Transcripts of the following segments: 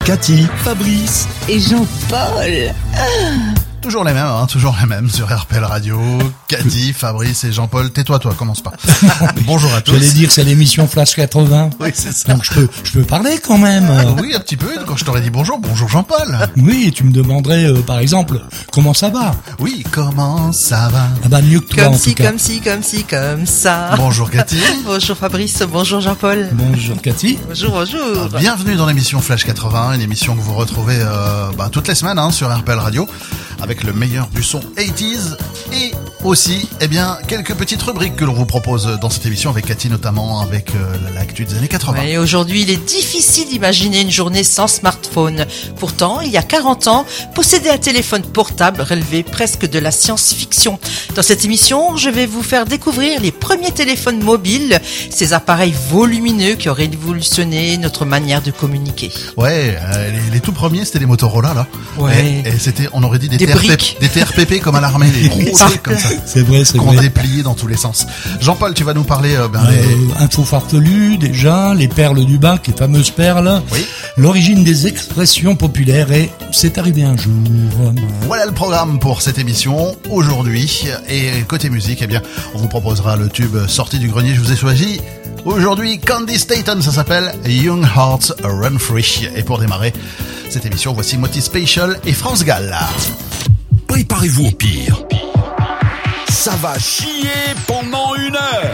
Cathy, Fabrice et Jean-Paul. Toujours les mêmes sur RPL Radio. Cathy, Fabrice et Jean-Paul. Tais-toi, toi, commence pas. Bonjour à tous. J'allais dire, c'est l'émission Flash 80. Oui, c'est ça. Donc je peux parler quand même. Oui, un petit peu. Quand je t'aurais dit bonjour Jean-Paul. Oui, et tu me demanderais, par exemple, comment ça va? Oui, comment ça va? Ah bah mieux que toi Comme en si, tout cas. comme ça. Bonjour Cathy. Bonjour Fabrice, bonjour Jean-Paul. Bonjour Cathy. Bonjour. Bienvenue dans l'émission Flash 80, une émission que vous retrouvez toutes les semaines sur RPL Radio, avec le meilleur du son 80s et aussi quelques petites rubriques que l'on vous propose dans cette émission avec Cathy, notamment avec l'actu des années 80. Et aujourd'hui, il est difficile d'imaginer une journée sans smartphone. Pourtant, il y a 40 ans, posséder un téléphone portable relevait presque de la science-fiction. Dans cette émission, je vais vous faire découvrir les premiers téléphones mobiles, ces appareils volumineux qui ont révolutionné notre manière de communiquer. Ouais, les tout premiers, c'était les Motorola, là. Ouais. Et c'était, on aurait dit des briques. Des TRPP comme à l'armée, les gros trucs comme ça. C'est vrai. Qu'on dépliait dans tous les sens. Jean-Paul, tu vas nous parler Info farfelu, déjà, les perles du bac, les fameuses perles. Oui. L'origine des expressions populaires et c'est arrivé un jour. Voilà le programme pour cette émission aujourd'hui. Et côté musique, on vous proposera le tube sorti du grenier. Je vous ai choisi aujourd'hui Candy Staton, ça s'appelle Young Hearts Run Free. Et pour démarrer cette émission, voici Moti Special et France Gall. Préparez-vous au pire. Ça va chier pendant 1 heure.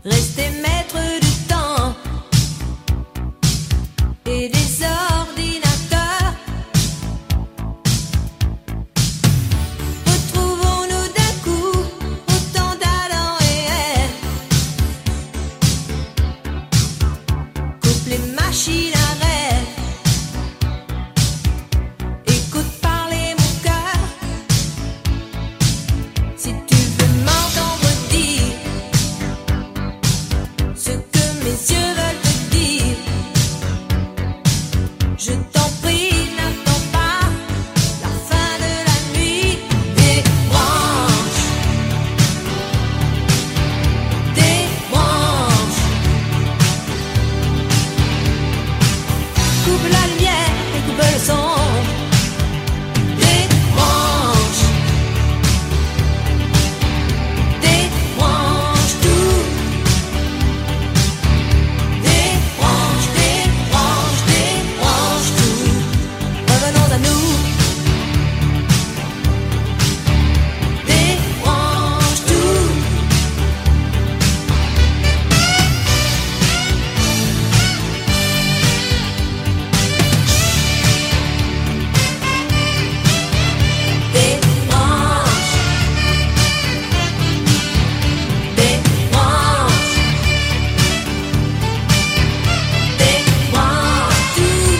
Rester maître du temps et des ordinateurs. Retrouvons-nous d'un coup autant d'Adam et Ève. Coupe les machines à rêve. Écoute parler mon cœur. Si tu veux m'entendre dire ce que mes yeux veulent te dire, je t'en prie, n'attends pas la fin de la nuit. Débranche, débranche. Coupe la lumière et coupe le son. Débranche, débranche tout. Débranche, débranche, débranche tout. Revenons à nous. Débranche tout. Débranche, débranche, débranche tout.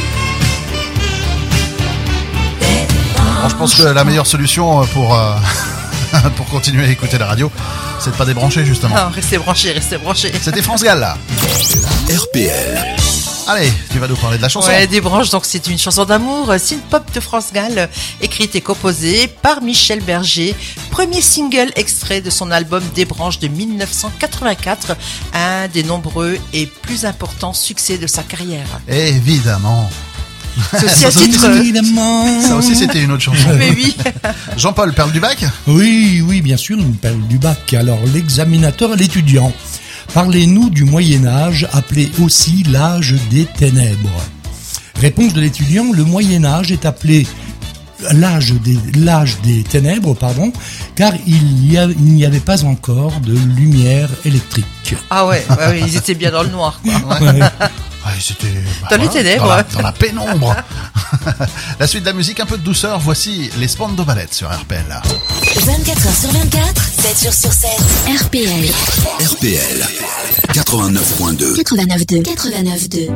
Bon, je pense que la meilleure solution pour pour continuer à écouter la radio, c'est de pas débrancher justement. Non, restez branchés, restez branchés. C'était France Gall là. RPL. Allez, tu vas nous parler de la chanson. Ouais, Débranche, donc c'est une chanson d'amour, synth-pop de France Gall, écrite et composée par Michel Berger. Premier single extrait de son album Débranche de 1984, un des nombreux et plus importants succès de sa carrière. Évidemment. C'est aussi un titre. Évidemment. Ça aussi c'était une autre chanson. Mais oui. Jean-Paul, perle du bac. Oui, oui, bien sûr, une perle du bac. Alors, l'examinateur et l'étudiant. Parlez-nous du Moyen-Âge, appelé aussi l'âge des ténèbres. Réponse de l'étudiant, le Moyen-Âge est appelé l'âge des ténèbres, car il n'y avait pas encore de lumière électrique. Ah ouais, ils étaient bien dans le noir, quoi. Ouais. Ouais, c'était Dans les ténèbres, dans la pénombre. La suite de la musique, un peu de douceur. Voici les Spandau Ballet sur RPL. 24h sur 24, 7 jours sur 7. RPL. RPL 89.2. 89.2. 89.2.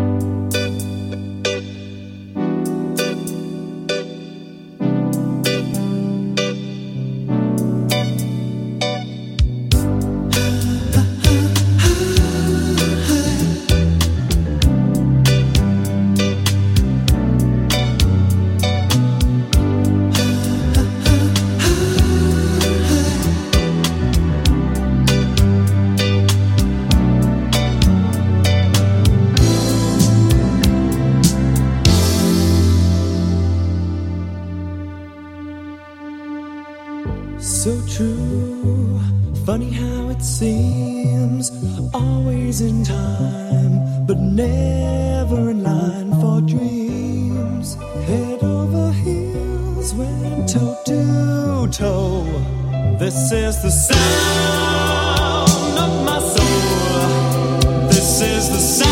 So true, funny how it seems, always in time, but never in line for dreams. Head over heels, went toe to toe. This is the sound of my soul. This is the sound.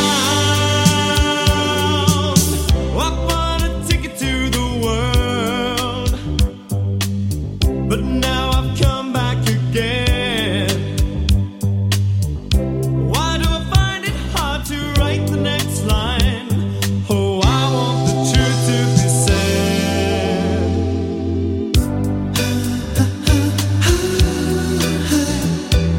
I want a ticket to the world, but now I've come back again. Why do I find it hard to write the next line? Oh, I want the truth to be said.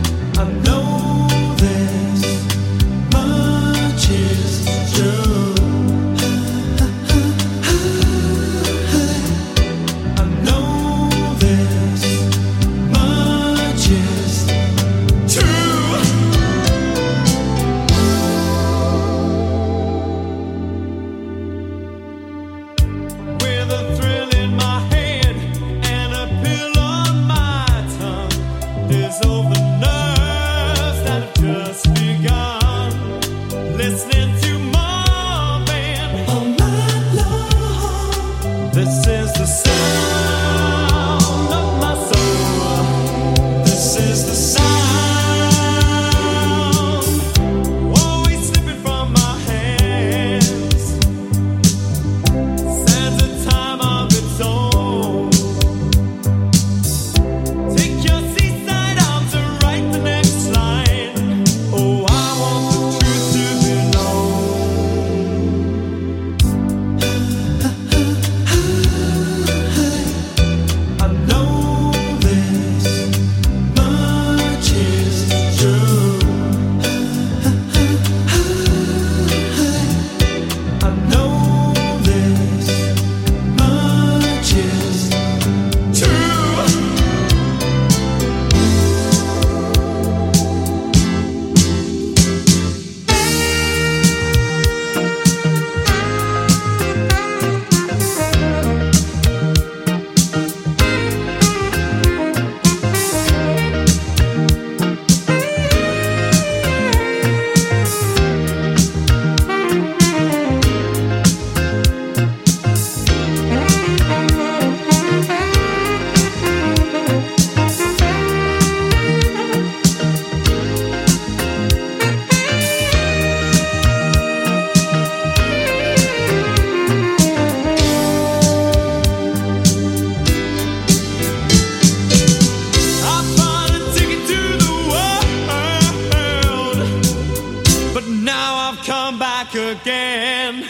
back again.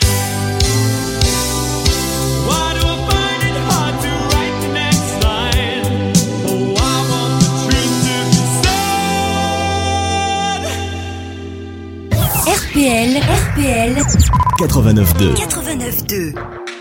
Why do I find it hard to write the next line? Oh, I want the truth to be said. RPL 89.2. 89.2.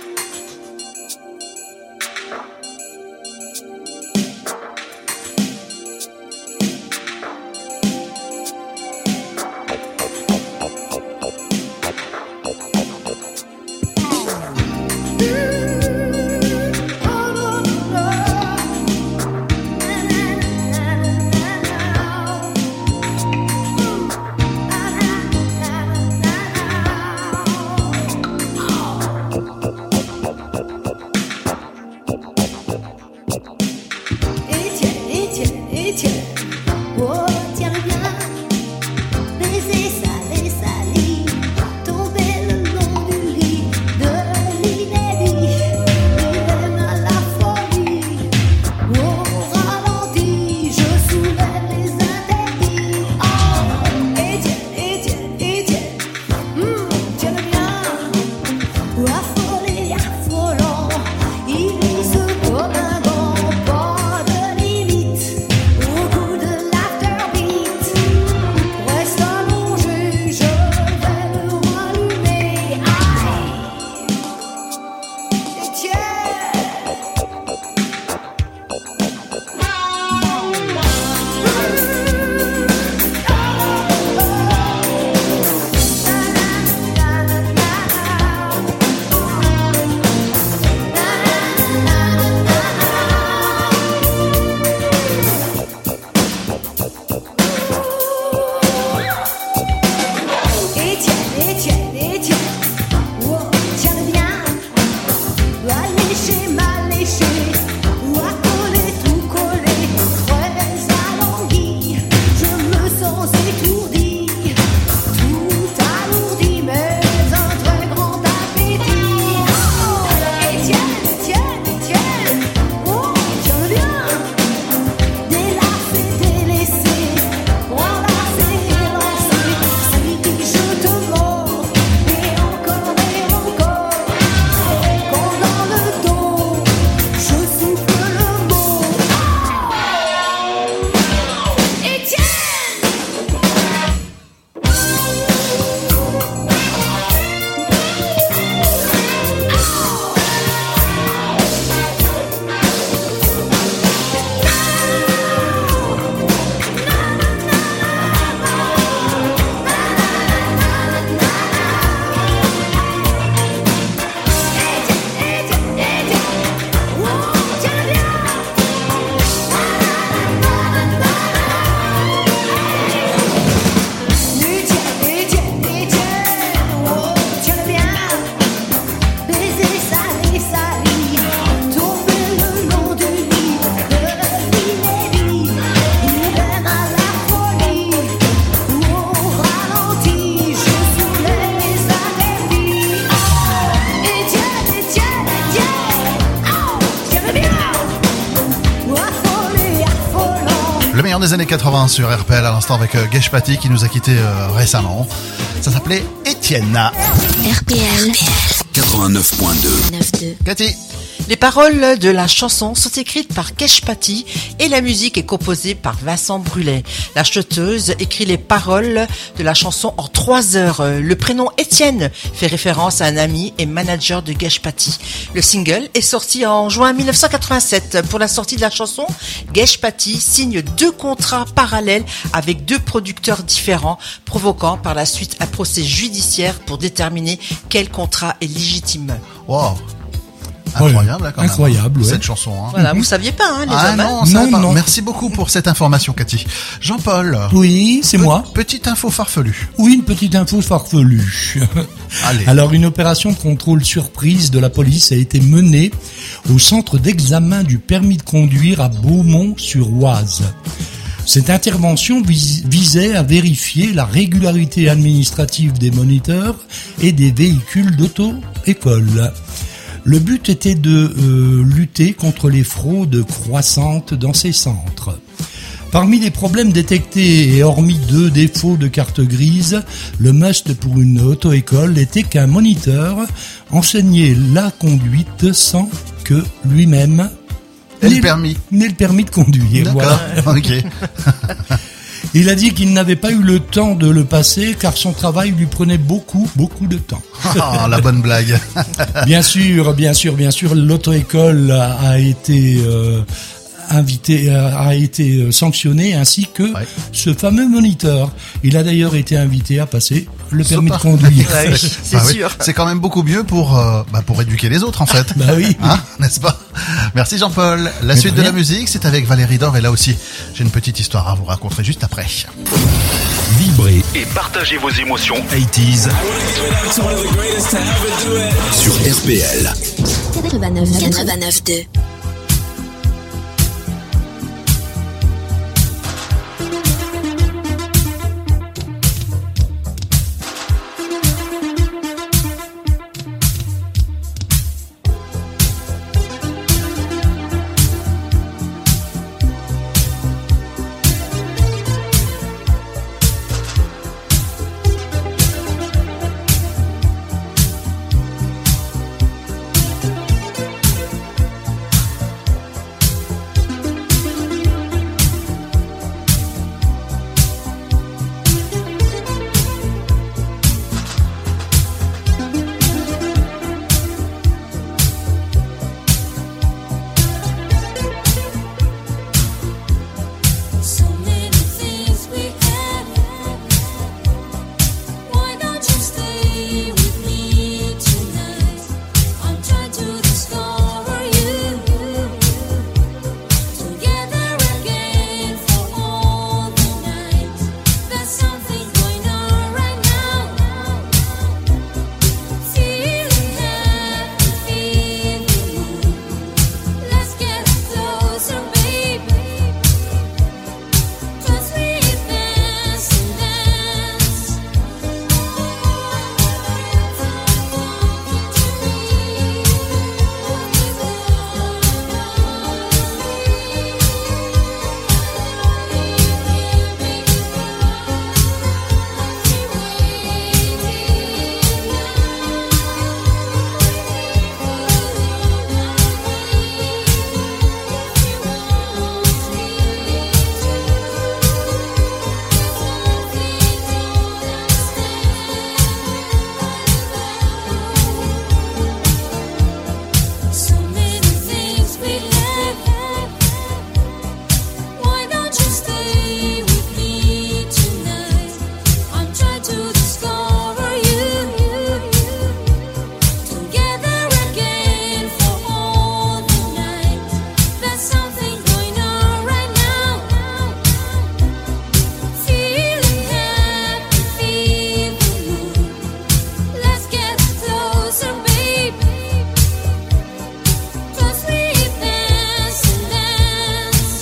Des années 80 sur RPL à l'instant avec Gesh Patti qui nous a quittés récemment. Ça s'appelait Étienne. RPL 89.2. Cathy. Les paroles de la chanson sont écrites par Gesh Patti et la musique est composée par Vincent Brulet. La chanteuse écrit les paroles de la chanson en 3 heures. Le prénom Étienne fait référence à un ami et manager de Gesh Patti. Le single est sorti en juin 1987. Pour la sortie de la chanson, Gesh Patti signe 2 contrats parallèles avec 2 producteurs différents, provoquant par la suite un procès judiciaire pour déterminer quel contrat est légitime. Wow. Incroyable, quand même. Incroyable, ouais. Cette chanson. Hein. Voilà, vous saviez pas, hein, les hommes. Non, on savait pas. Non. Merci beaucoup pour cette information, Cathy. Jean-Paul. Oui, c'est moi. Petite info farfelue. Oui, une petite info farfelue. Allez. Alors, une opération de contrôle surprise de la police a été menée au centre d'examen du permis de conduire à Beaumont-sur-Oise. Cette intervention visait à vérifier la régularité administrative des moniteurs et des véhicules d'auto-école. Le but était de lutter contre les fraudes croissantes dans ces centres. Parmi les problèmes détectés et hormis 2 défauts de carte grise, le must pour une auto-école était qu'un moniteur enseignait la conduite sans que lui-même Et le permis. n'ait le permis de conduire. D'accord, Voilà. ok. Il a dit qu'il n'avait pas eu le temps de le passer car son travail lui prenait beaucoup de temps. Ah, la bonne blague. Bien sûr, l'auto-école a été a été sanctionné ainsi que Ouais. ce fameux moniteur. Il a d'ailleurs été invité à passer le permis de Super. conduire. Ouais, oui, c'est Bah oui, sûr. c'est quand même beaucoup mieux pour éduquer les autres en fait. Bah oui. Hein, n'est-ce pas? Merci Jean-Paul. La Mais suite de de la rien. musique, c'est avec Valérie Dor et là aussi, j'ai une petite histoire à vous raconter juste après. Vibrez et partagez vos émotions 80s sur RPL. 89.2. So many things we have. Why don't you stay with me tonight? I'm trying to discover you. Together again for all the night. There's something going on right now. Feeling happy, feeling good. Let's get closer, baby. 'Cause we dance and dance. So many things we have. Why don't you stay with me tonight? I'm trying to discover you. Together again for all the night. There's something going on right now. Feeling happy, feeling good. Let's get closer, baby. 'Cause we dance and dance.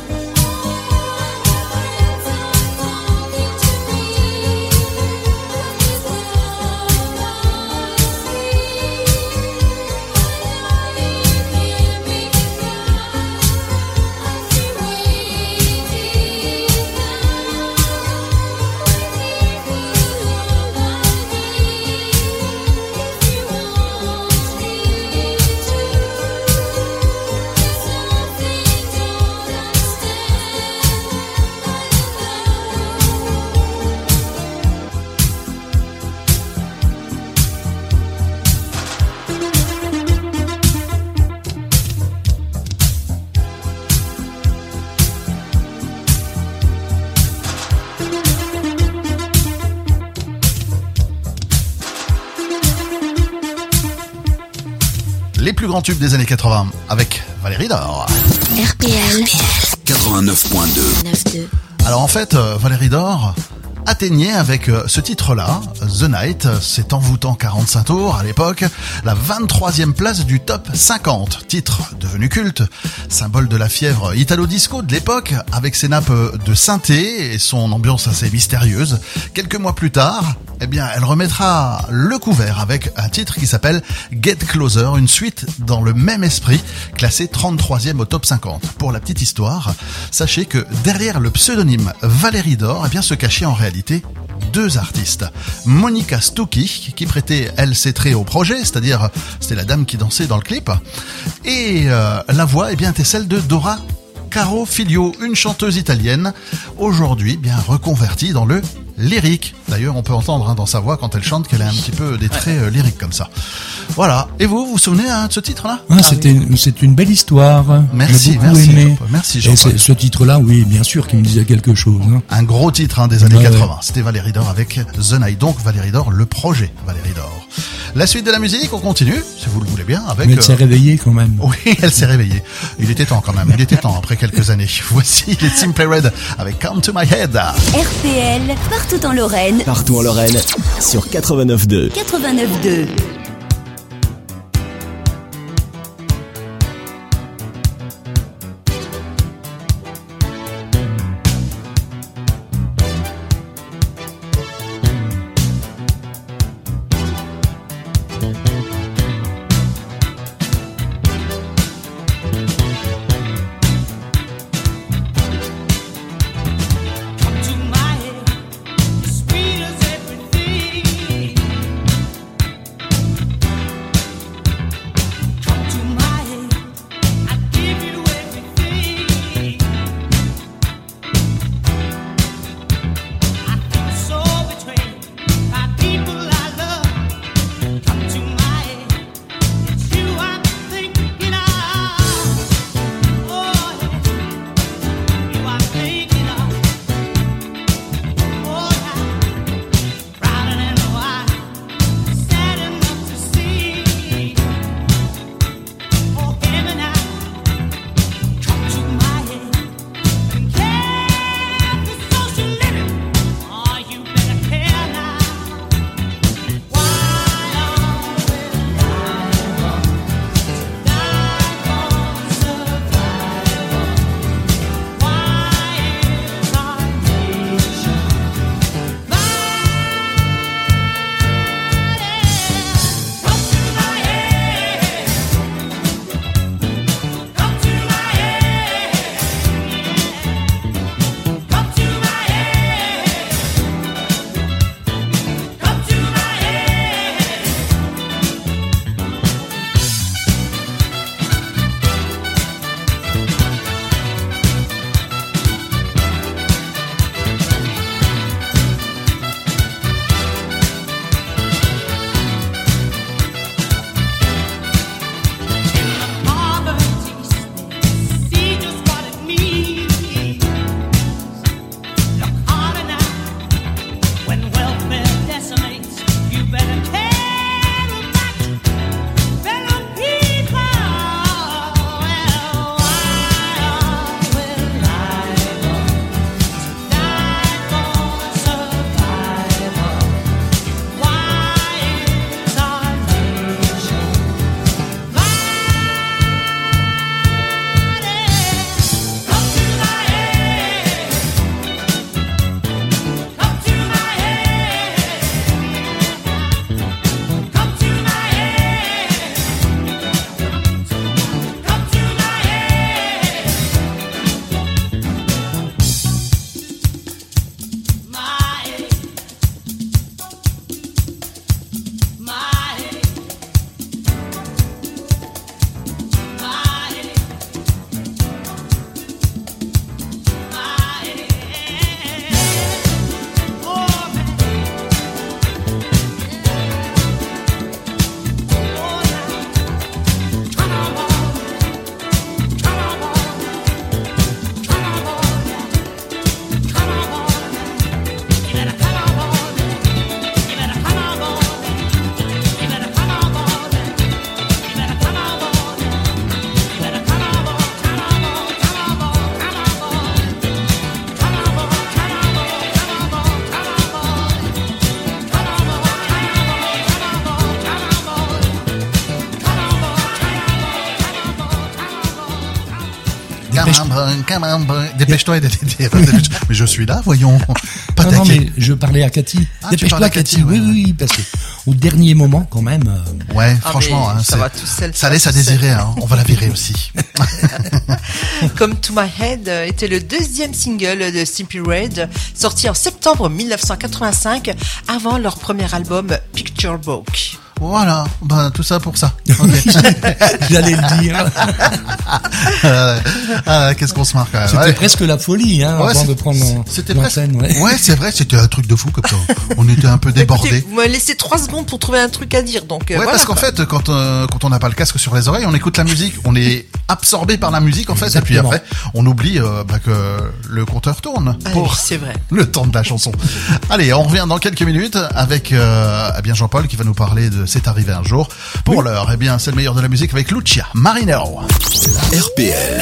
Les plus grands tubes des années 80 avec Valérie Dor. RPL 89.2. 9.2. Alors en fait, Valérie Dor atteignait avec ce titre-là, The Night, c'est envoûtant 45 tours à l'époque, la 23e place du top 50, titre devenu culte, symbole de la fièvre italo-disco de l'époque, avec ses nappes de synthé et son ambiance assez mystérieuse. Quelques mois plus tard, eh bien, elle remettra le couvert avec un titre qui s'appelle Get Closer, une suite dans le même esprit, classée 33e au top 50. Pour la petite histoire, sachez que derrière le pseudonyme Valérie Dore, eh bien, se cachaient en réalité deux artistes. Monica Stucchi, qui prêtait, elle, ses traits au projet, c'est-à-dire, c'était la dame qui dansait dans le clip, et la voix, eh bien, était celle de Dora Caro Figlio, une chanteuse italienne, aujourd'hui bien reconvertie dans le lyrique. D'ailleurs, on peut entendre dans sa voix quand elle chante qu'elle a un petit peu des traits lyriques comme ça. Voilà. Et vous vous souvenez de ce titre-là? C'est une belle histoire. Merci, J'ai beaucoup merci, aimé. Jean-Paul. Merci, Et Jean-Paul. ce titre-là, oui, bien sûr, qui me disait quelque chose. Hein. Un gros titre des années Ouais, 80. ouais. C'était Valérie Dore avec The Night. Donc Valérie Dore, le projet Valérie Dore. La suite de la musique, on continue, si vous le voulez bien, avec... Mais elle s'est réveillée quand même. Oui, elle s'est réveillée. Il était temps quand même. Il était temps après quelques années. Voici les Simply Red avec Come to My Head. RTL, partout en Lorraine, Partout en Lorraine, sur 89.2. 89.2. Come to my head, sweet as everything. Dépêche-toi. Mais je suis là, voyons. Pas Non, taquet. mais je parlais à Cathy. Ah, tu Dépêche-toi, parlais à Cathy, Cathy. ouais. Oui, parce que au dernier moment, quand même. Ouais, Ah, franchement, mais hein, ça va tout seul. ça laisse à désirer. Hein. On va la virer aussi. Come to My Head était le deuxième single de Simply Red, sorti en septembre 1985, avant leur premier album Picture Book. Voilà, ben tout ça pour ça. Ok. J'allais le dire. Qu'est-ce qu'on se marre quand même. C'était Ouais. presque la folie, hein, Ouais, avant c'est- de prendre C'était presque. l'antenne. Ouais. Ouais, c'est vrai, c'était un truc de fou comme ça. On était un peu Écoutez, débordés. vous m'avez laissé 3 secondes pour trouver un truc à dire, donc Ouais, voilà, parce qu'en quoi. fait, quand on n'a pas le casque sur les oreilles, on écoute la musique, on est absorbé par la musique en fait, et puis Exactement. après, on oublie que le compteur tourne Ah oui, pour c'est vrai. le temps de la chanson. Allez, on revient dans quelques minutes avec eh bien Jean-Paul qui va nous parler de C'est arrivé un jour. Pour l'heure, eh bien, c'est le meilleur de la musique avec Lucia Marino. RPL.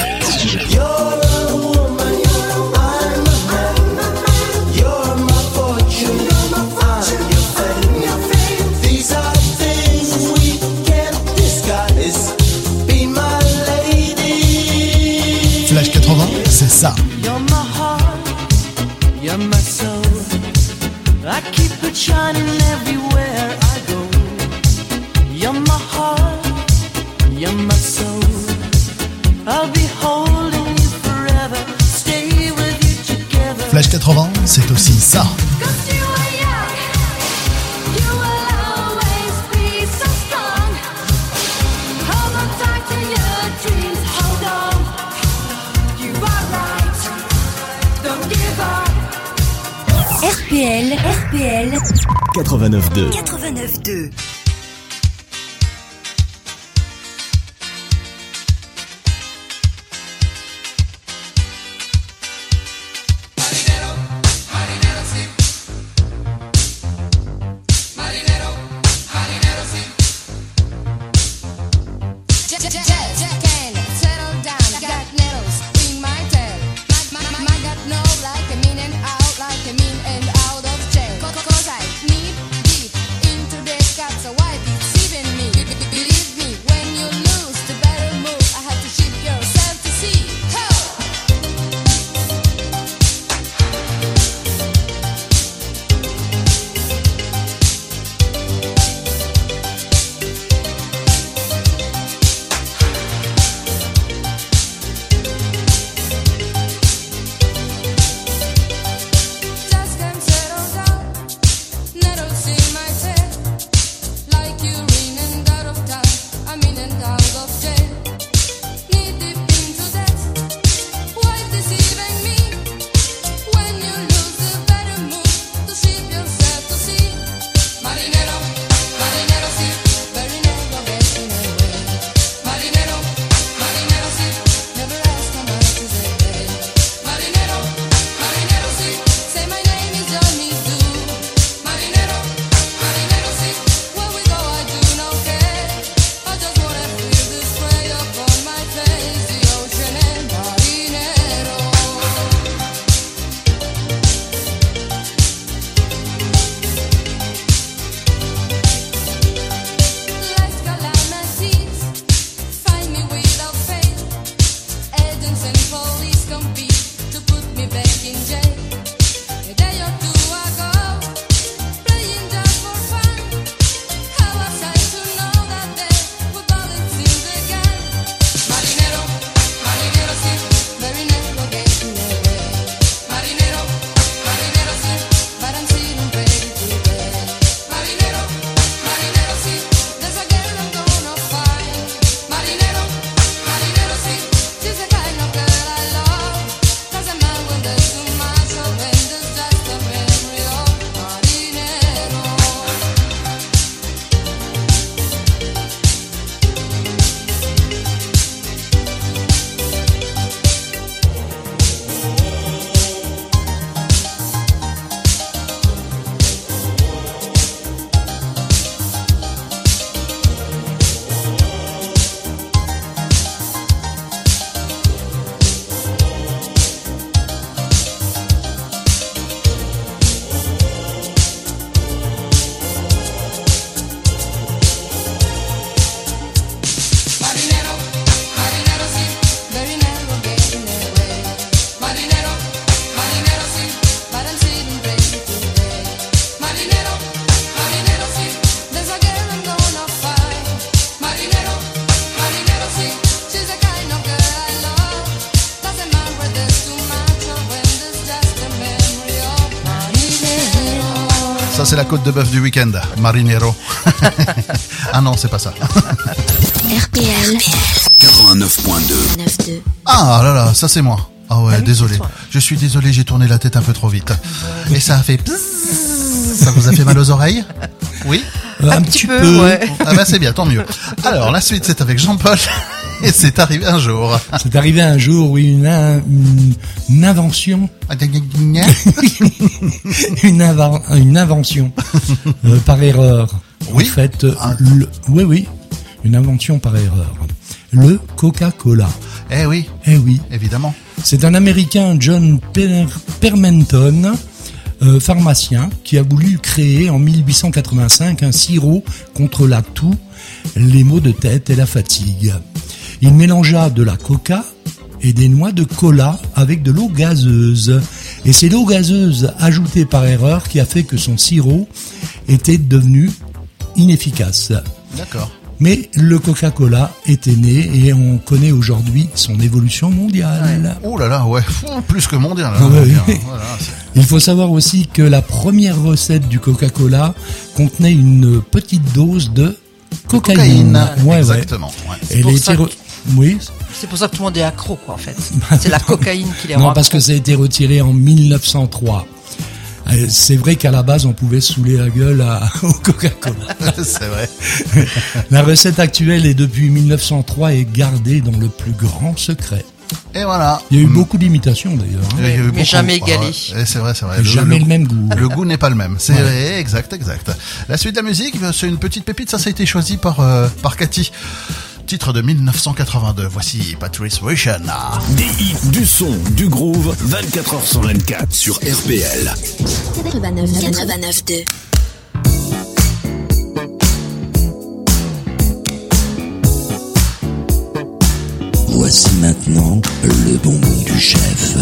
Flash 80, c'est ça. You're my heart, you're my soul. I keep it shining everywhere I go. You're my heart, you're my soul. I'll be holding you forever, stay with you together. Flash 80, c'est aussi ça. Cause you are young, you will always be so strong. Hold on tight to your dreams, hold on. You are right, don't give up. RPL 89.2. 89.2. Settle down, got nettles in my tail. My got no like a mean and out, like a mean and out of jail. Cause I need deep into this got so Ça, c'est la côte de bœuf du week-end. Marinero. Ah non, c'est pas ça. RPL 89.2. 9-2. Ah là là, ça c'est moi. Ah ouais, Ah oui, désolé. c'est toi. Je suis désolé, j'ai tourné la tête un peu trop vite. Et ça a fait... pzzz. Ça vous a fait mal aux oreilles? Oui. Un petit peu. ouais. Ah bah c'est bien, tant mieux. Alors, la suite, c'est avec Jean-Paul. Et c'est arrivé un jour. C'est arrivé un jour, oui, une invention, une invention par erreur. Oui. En fait, Ah. oui, une invention par erreur. Le Coca-Cola. Eh oui, Eh oui, évidemment. c'est un Américain, John Permenton, pharmacien, qui a voulu créer en 1885 un sirop contre la toux, les maux de tête et la fatigue. Il mélangea de la coca et des noix de cola avec de l'eau gazeuse. Et c'est l'eau gazeuse ajoutée par erreur qui a fait que son sirop était devenu inefficace. D'accord. Mais le Coca-Cola était né et on connaît aujourd'hui son évolution mondiale. Oh là là, ouais, plus que mondial. Ah ouais, Bien, oui. voilà, c'est- Il faut savoir aussi que la première recette du Coca-Cola contenait une petite dose de cocaïne. Ouais, exactement. Ouais. Elle pour a ça été oui. C'est pour ça que tout le monde est accro, quoi, en fait. C'est la cocaïne qui les rend Non, parce accros. que ça a été retiré en 1903. C'est vrai qu'à la base, on pouvait se saouler la gueule au Coca-Cola. C'est vrai. La recette actuelle est depuis 1903 et gardée dans le plus grand secret. Et voilà. Il y a eu beaucoup d'imitations d'ailleurs. hein. Il y a eu Mais beaucoup. jamais égalé. Ah ouais, c'est vrai, c'est vrai. Jamais le même goût. Le goût n'est pas le même. C'est vrai, exact. La suite de la musique, c'est une petite pépite. Ça a été choisi par Cathy. Titre de 1982. Voici Patrice Rushen. Des hits, du son, du groove, 24h sur 24 sur RPL. 89.2. Voici maintenant le bonbon du chef.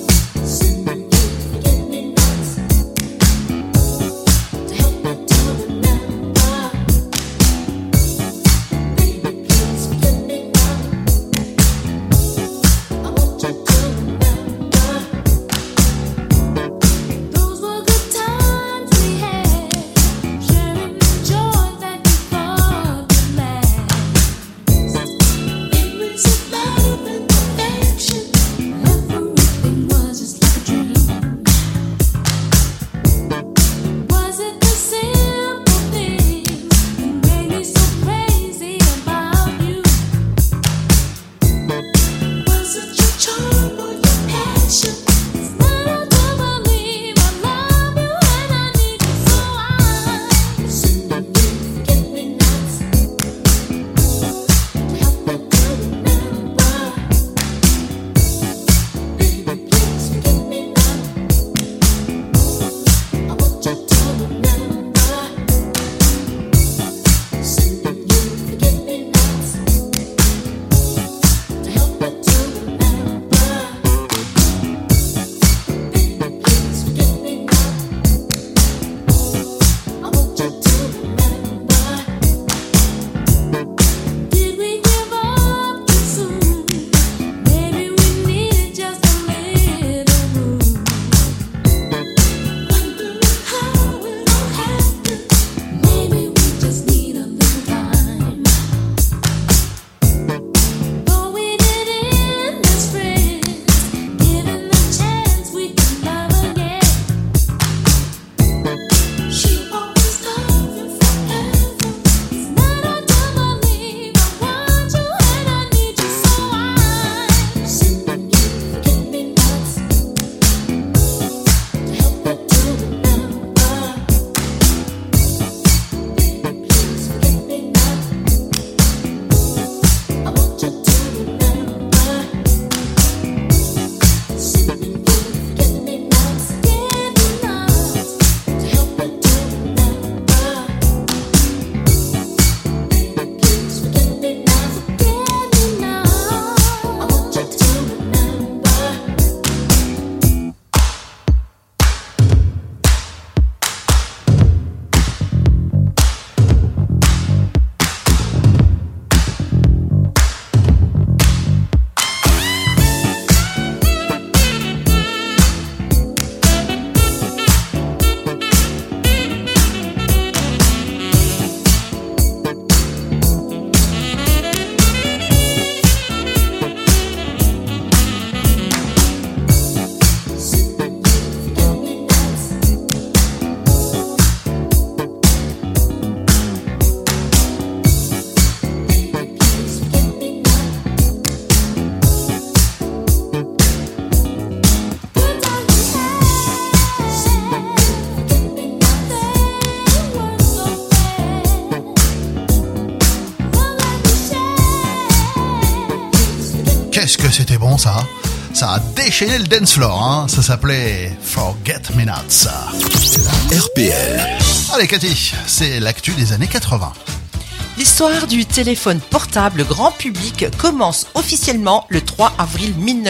To help me to c'était bon ça. Ça a déchaîné le dance floor, hein. Ça s'appelait Forget Me Nots. RPL. Allez Cathy, c'est l'actu des années 80. L'histoire du téléphone portable grand public commence officiellement le 3 avril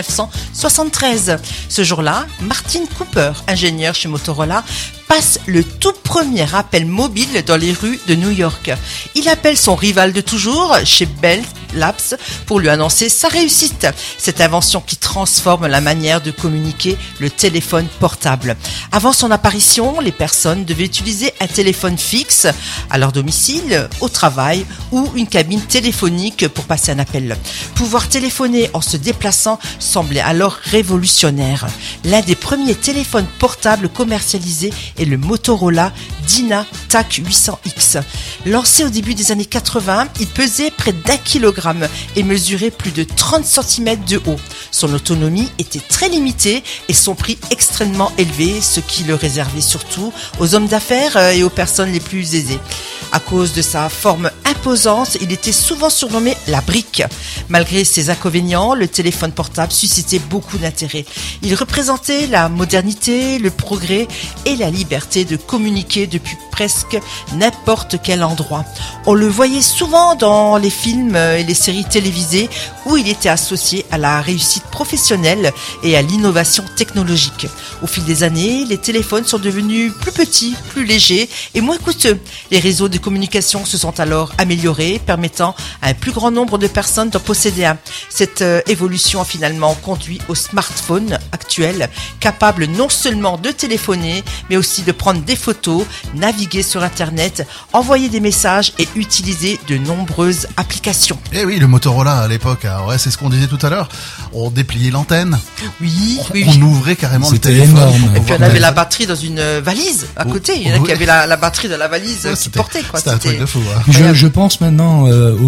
1973. Ce jour-là, Martin Cooper, ingénieur chez Motorola, passe le tout premier appel mobile dans les rues de New York. Il appelle son rival de toujours, chez Bell Labs, pour lui annoncer sa réussite. Cette invention qui transforme la manière de communiquer le téléphone portable. Avant son apparition, les personnes devaient utiliser un téléphone fixe à leur domicile, au travail ou une cabine téléphonique pour passer un appel. Pouvoir téléphoner en se déplaçant semblait alors révolutionnaire. L'un des premiers téléphones portables commercialisés est le Motorola DynaTAC 800X. Lancé au début des années 80, il pesait près d'1 kilogramme et mesurait plus de 30 cm de haut. Son autonomie était très limitée et son prix extrêmement élevé, ce qui le réservait surtout aux hommes d'affaires et aux personnes les plus aisées. À cause de sa forme imposante, il était souvent surnommé la brique. Malgré ses inconvénients, le téléphone portable suscitait beaucoup d'intérêt. Il représentait la modernité, le progrès et la liberté de communiquer depuis presque n'importe quel endroit. On le voyait souvent dans les films et les séries télévisées où il était associé à la réussite professionnelle et à l'innovation technologique. Au fil des années, les téléphones sont devenus plus petits, plus légers et moins coûteux. Les réseaux de communication se sont alors améliorés, permettant à un plus grand nombre de personnes d'en posséder un. Cette évolution a finalement conduit au smartphone actuel, capable non seulement de téléphoner, mais aussi de prendre des photos, naviguer sur Internet, envoyer des messages et utiliser de nombreuses applications. Eh oui, le Motorola à l'époque, ouais, c'est ce qu'on disait tout à l'heure. On dépliait l'antenne. Oui, On ouvrait carrément le C'était téléphone. énorme. Et puis on avait la batterie dans une valise à côté. Il y en a Oui. qui avaient la batterie de la valise Ouais, qui portait, quoi. C'était un truc de fou. Hein. Je pense maintenant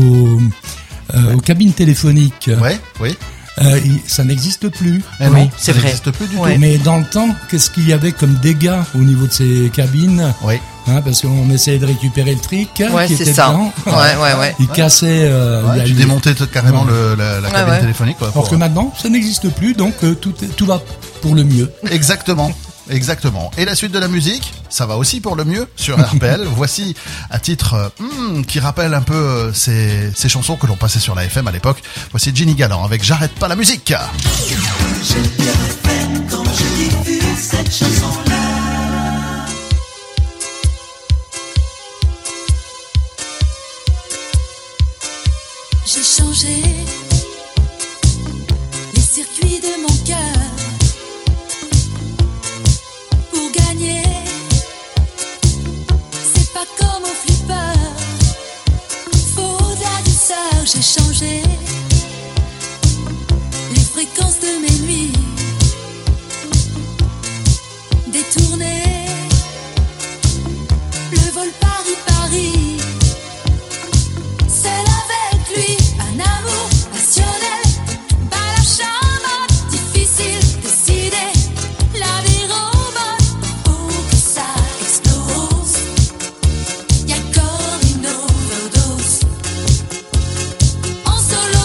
aux cabines téléphoniques. Ouais, oui. Ça n'existe plus. Eh Oui, non, c'est ça vrai. n'existe plus du Ouais. tout. Mais dans le temps, qu'est-ce qu'il y avait comme dégâts au niveau de ces cabines, Oui. parce qu'on essayait de récupérer le trick Ouais, qui c'est était ça. dedans. Ouais. Il cassait. Ouais, tu démontais carrément Ouais. la cabine ouais. téléphonique. Quoi, Alors pour- que maintenant, ça n'existe plus, donc tout va pour le mieux. Exactement. Exactement. Et la suite de la musique, ça va aussi pour le mieux sur RPL. Voici un titre qui rappelle un peu ces chansons que l'on passait sur la FM à l'époque. Voici Ginny Gallant avec J'arrête pas la musique. J'ai changé les circuits de mon cœur pour gagner. C'est pas comme au flipper, faut de la douceur. J'ai changé les fréquences de mes nuits, détourné le vol Paris-Paris. Seul avec lui, un amour passionnel, pas la chamade, difficile décider, la vie robot, pour que ça explose, y'a comme une overdose, en solo.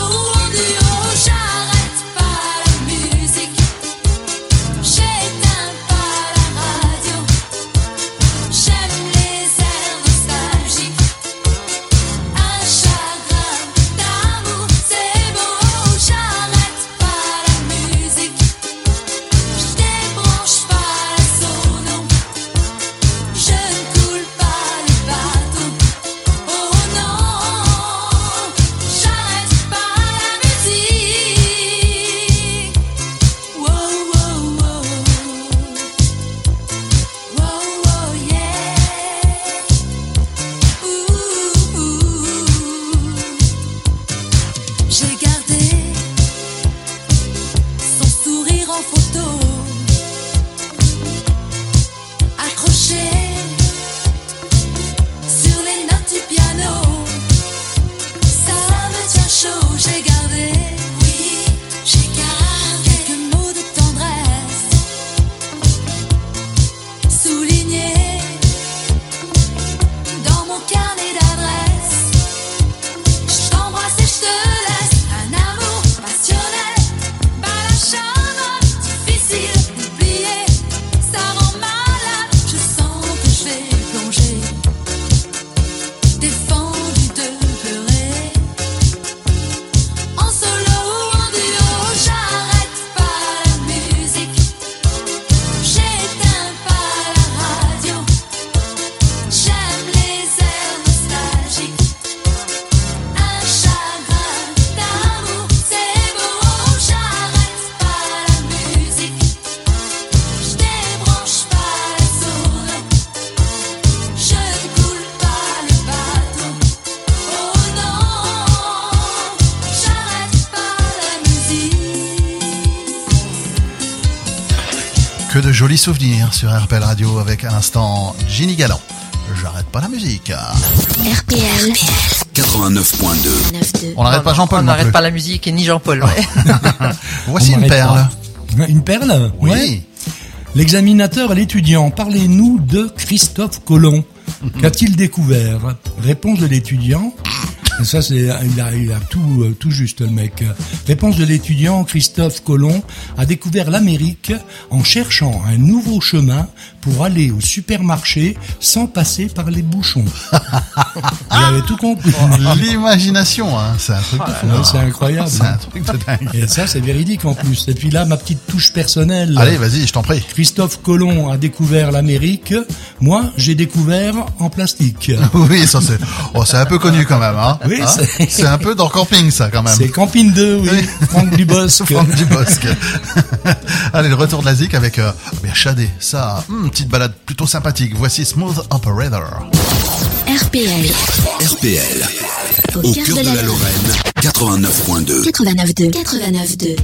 Que de jolis souvenirs sur RPL Radio avec à l'instant Ginny Galland. J'arrête pas la musique. RPL 89.2. On n'arrête pas Jean-Paul On non n'arrête plus. pas la musique et ni Jean-Paul. Ouais. Voici On une m'arrête perle. pas. Une perle? Oui. Ouais. L'examinateur et l'étudiant. Parlez-nous de Christophe Colomb. Qu'a-t-il découvert? Réponse de l'étudiant. Et ça, il a tout juste, le mec. Réponse de l'étudiant, Christophe Colomb a découvert l'Amérique en cherchant un nouveau chemin pour aller au supermarché sans passer par les bouchons. Vous avez tout compris. L'imagination, hein, c'est un truc de fou. Ouais, c'est incroyable. C'est un truc de dingue. Et ça, c'est véridique en plus. Et puis là, ma petite touche personnelle. Allez, vas-y, je t'en prie. Christophe Colomb a découvert l'Amérique. Moi, j'ai découvert en plastique. Oui, ça c'est un peu connu quand même, hein. Oui, Hein c'est- c'est un peu dans camping ça quand même. C'est Camping 2, oui. Franck Dubosc. Franck Dubosc. Allez, le retour de la zik avec bien Shadé. Ça, petite balade plutôt sympathique. Voici Smooth Operator. RPL. RPL. Au cœur de la Lorraine. 89.2. 89.2. 89.2.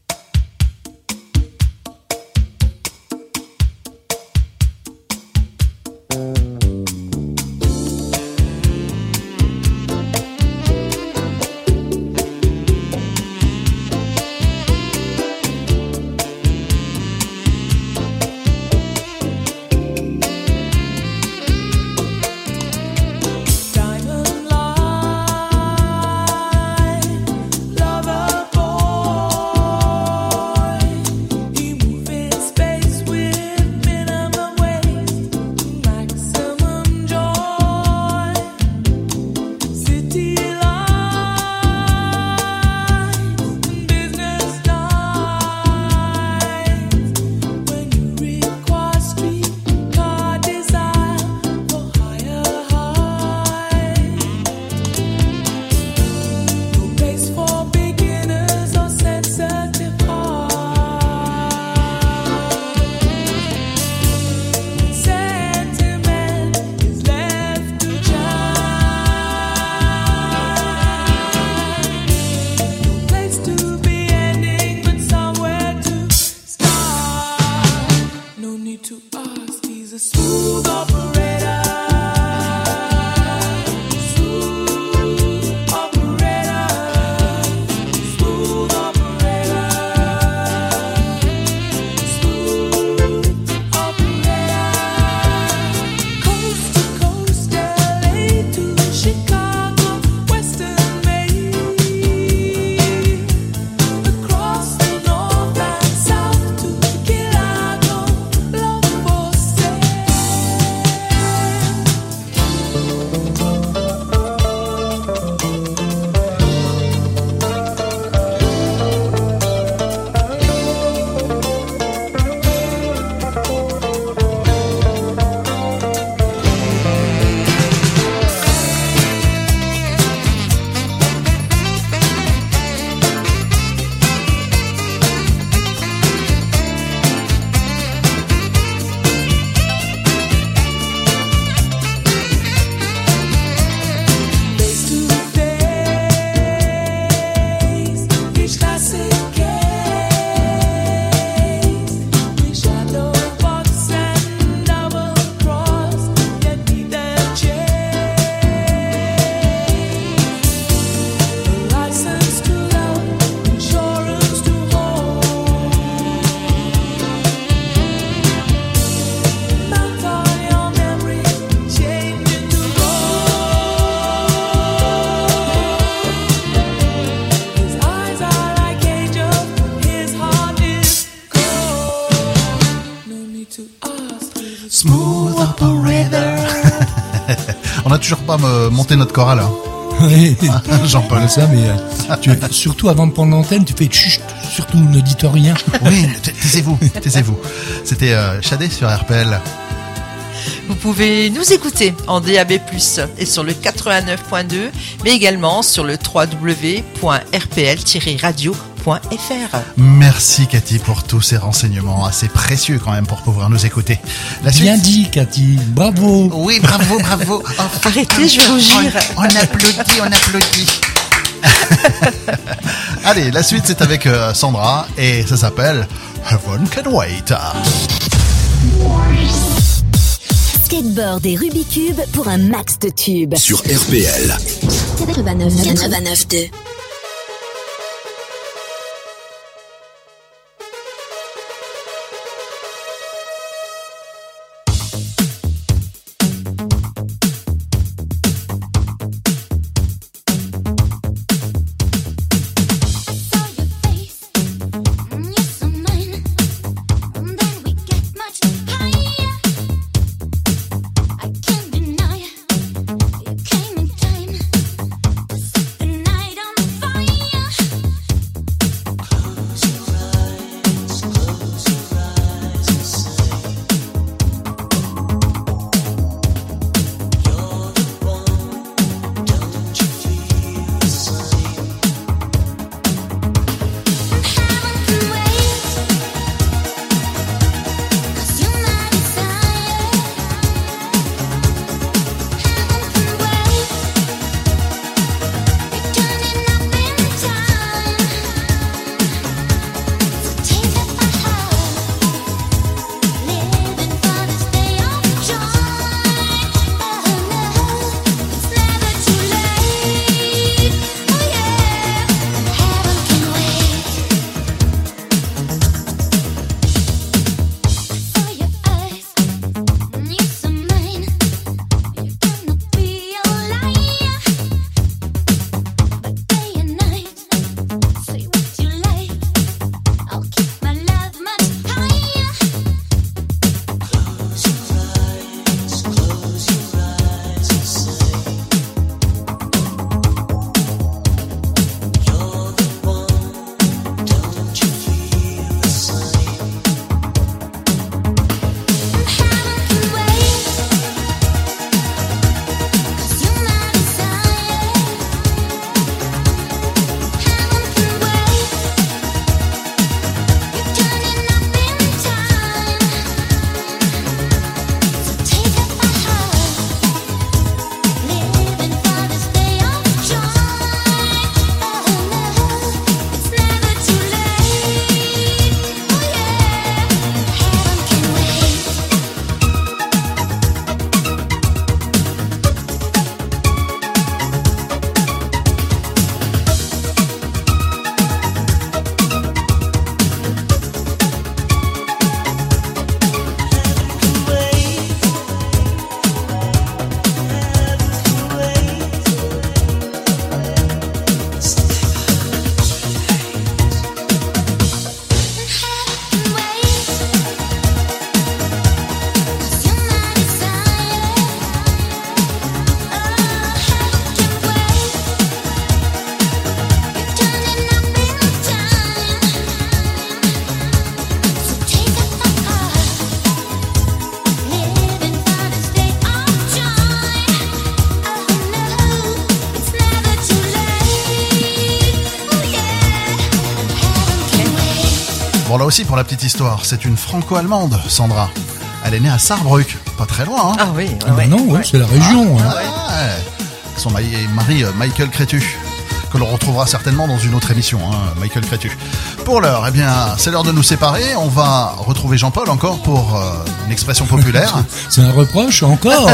Diamond light, lover boy. You move in space with minimum waste, maximum joy. City lights, business nights. When you require streetcar desire for higher heights. No place for beginners or sensitive hearts. Sentiment is left to child. No place to be ending, but somewhere to start. No need to ask, he's a smooth operator. Smooth operator. Smooth operator. Smooth operator. Coast to coast, LA to Chicago, Western Maine. Across the north and south to Chicago, love for sale. Face to face, each classic case. We shadow box and double cross, yet neither chase. A license to love, insurance to hold. Mount on your memory, change into His eyes are like angels, his heart is cold. No need to ask, he's a Smooth Operator. On a toujours pas monté notre chorale, hein. Oui. Jean-Paul. Voilà ça, mais surtout avant de prendre l'antenne, tu fais chut, surtout ne dites rien. Oui, taisez-vous, taisez-vous. C'était Shadé sur RPL. Vous pouvez nous écouter en DAB+, et sur le 89.2, mais également sur le www.rpl-radio.fr. Merci Cathy pour tous ces renseignements assez précieux quand même pour pouvoir nous écouter. La suite. Bien dit, Cathy. Bravo. Oui, bravo, bravo. Oh, Arrêtez, je vais rougir. On applaudit, on applaudit. Allez, la suite c'est avec Sandra et ça s'appelle Heaven Can Wait. Skateboard et Rubik's Cube pour un max de tubes. Sur RPL. 89.2. Bon, là aussi, pour la petite histoire, c'est une franco-allemande, Sandra. Elle est née à Saarbrück, pas très loin. Hein. Ah oui, Ah bah non, ouais, c'est la région. hein. Ouais. Son mari, Michael Crétu, que l'on retrouvera certainement dans une autre émission, hein, Michael Crétu. Pour l'heure, eh bien, c'est l'heure de nous séparer. On va retrouver Jean-Paul encore pour une expression populaire. C'est un reproche encore.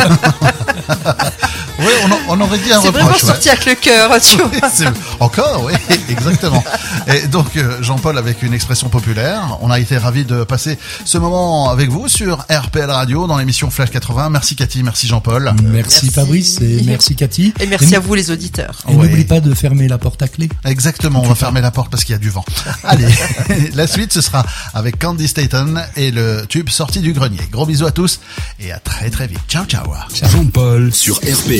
Oui, on aurait dit un c'est reproche. vraiment sorti avec le cœur, tu vois. Encore, oui, exactement. Et donc, Jean-Paul, avec une expression populaire, on a été ravis de passer ce moment avec vous sur RPL Radio dans l'émission Flash 80. Merci Cathy, merci Jean-Paul. Merci Fabrice et merci Cathy. Et merci à vous les auditeurs. Et n'oublie pas de fermer la porte à clé. Exactement, on va fermer la porte parce qu'il y a du vent. Allez, la suite ce sera avec Candy Staton et le tube Sorti du grenier. Gros bisous à tous et à très très vite. Ciao ciao. Jean-Paul sur RPL.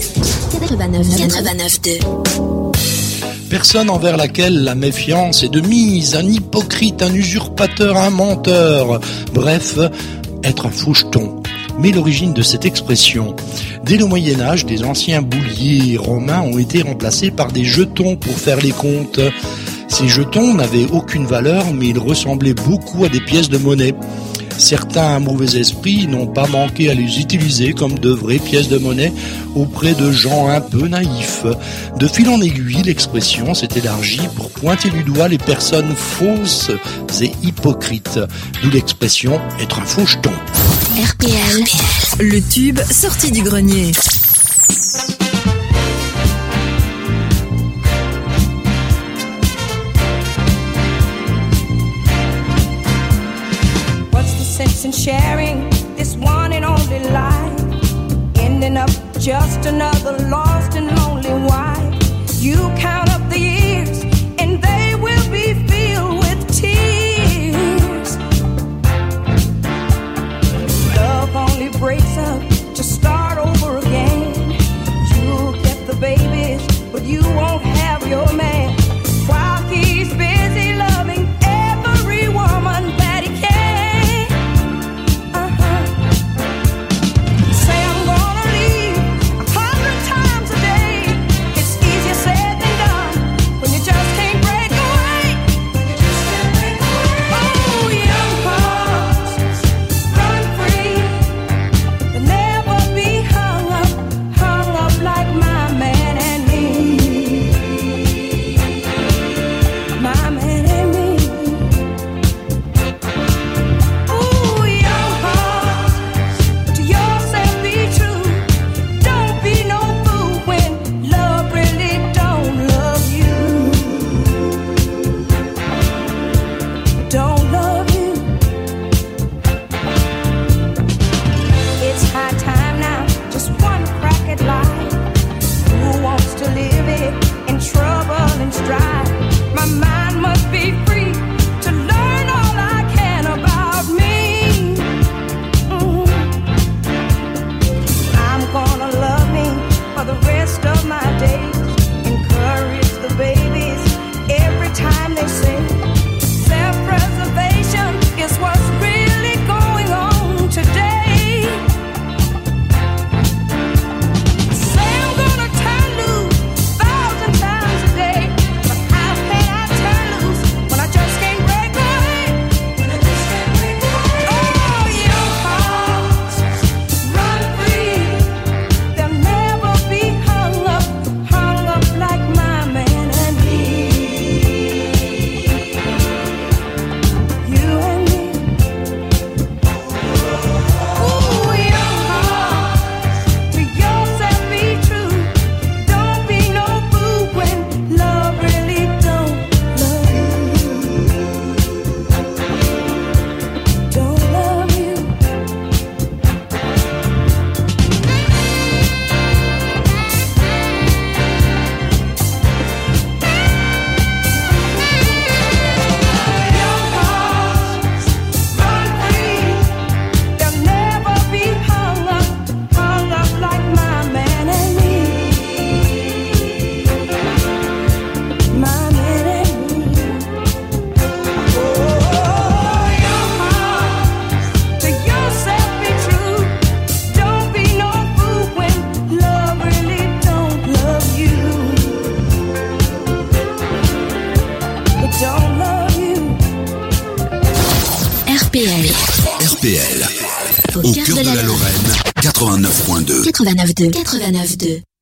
89.2. Personne envers laquelle la méfiance est de mise, un hypocrite, un usurpateur, un menteur. Bref, être un foucheton. Mais l'origine de cette expression, dès le Moyen-Âge, des anciens bouliers romains ont été remplacés par des jetons pour faire les comptes. Ces jetons n'avaient aucune valeur, mais ils ressemblaient beaucoup à des pièces de monnaie. Certains mauvais esprits n'ont pas manqué à les utiliser comme de vraies pièces de monnaie auprès de gens un peu naïfs. De fil en aiguille, l'expression s'est élargie pour pointer du doigt les personnes fausses et hypocrites. D'où l'expression « être un faux jeton ». RPL, le tube sorti du grenier. What's the sense in sharing this one and only life? Ending up just another lost and lonely wife. You count up the years and they will be filled with tears. Love only breaks up to start over again. You'll get the babies, but you won't have your man. While he's busy loving every woman that he can. Say I'm gonna leave 100 times a day. It's easier said than done when you just can't break away. Oh, young hearts, run free. They'll never be hung up like my man and me. My man and me. Ooh, young hearts, to yourself be true. Don't be no fool when love really don't love you. Don't love you. It's high time now, just one crack at life. Who wants to live it in trouble and strife? My mind must be free to learn all I can about me. I'm gonna love me for the rest of my days. Encourage the babies every time they sing. Self-preservation is what's really going on today. Say I'm gonna turn loose 1,000 times a day, but how can I turn loose when I just can't break away? Oh, young hearts, run free. They'll never be hung up like my man and me. You and me. Ooh, young hearts, to yourself be true. Don't be no fool when love really don't love you. Don't love you. Young hearts, run free. They'll never be hung up like my man and me. My man and me. Oh, young hearts, to yourself be true. Don't be no fool when love really don't love you. It don't love you. RPL, RPL, au au cœur de la Lorraine, 89.2. 89.2. 89.2.